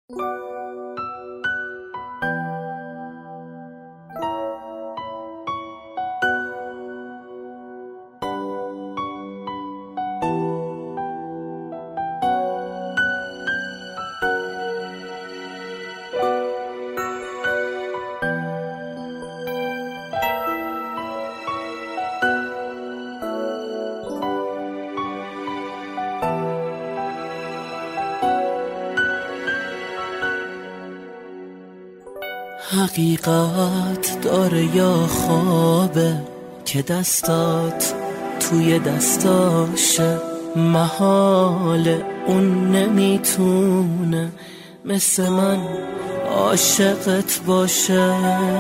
حقیقت داره یا خوابه که دستات توی دستاشه، محاله اون نمیتونه مثل من عاشقت باشه.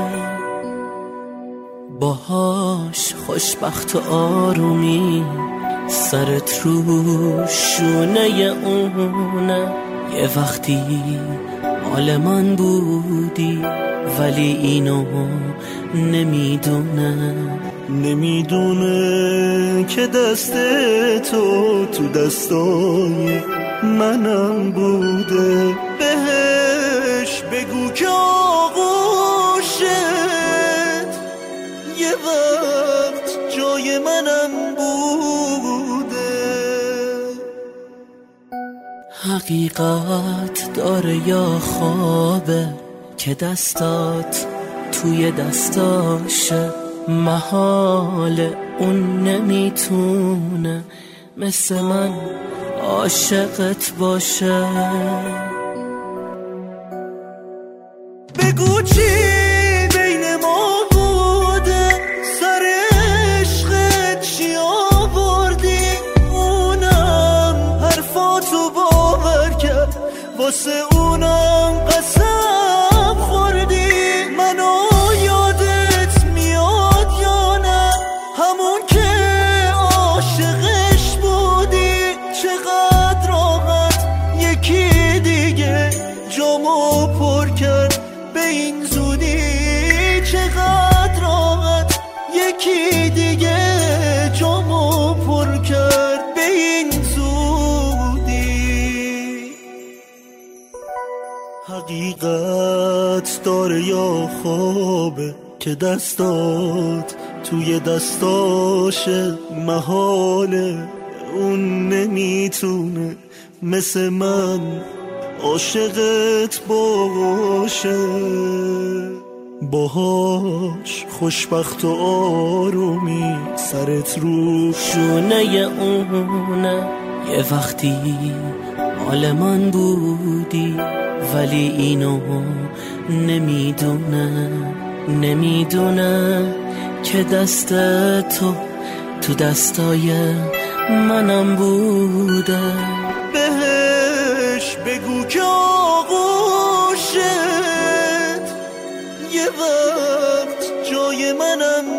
باهاش خوشبخت و آرومی سرت رو شونه اونه، یه وقتی مال من بودی ولی اینو نمیدونه که دست تو دستای منم بوده. بهش بگو که آغوشت یه وقت جای منم بوده. حقیقت داره یا خوابه که دستات توی دستاشه، محاله اون نمیتونه مثل من عاشقت باشه. بگو چی بین ما بوده، سر عشقت چی آوردی، اونم حرفاتو باور کرد، واسه اونم قسم خوردی. منو یادت میاد یا نه، همون که عاشقش بودی، چقدر راحت یکی دیگه جامو پر کرد به این زودی، چقدر راحت یکی دیگه جامو پر کرد به این زودی. حقیقت داره یا خوابه که دستات توی دستاشه، محاله اون نمیتونه مثل من عاشقت باشه. باهاش خوشبخت و آرومی سرت رو شونه اونه، یه وقتی مال من بودی ولی اینو نمیدونه که دست تو دستای منم بوده. بهش بگو که آغوشت یه وقت جای منم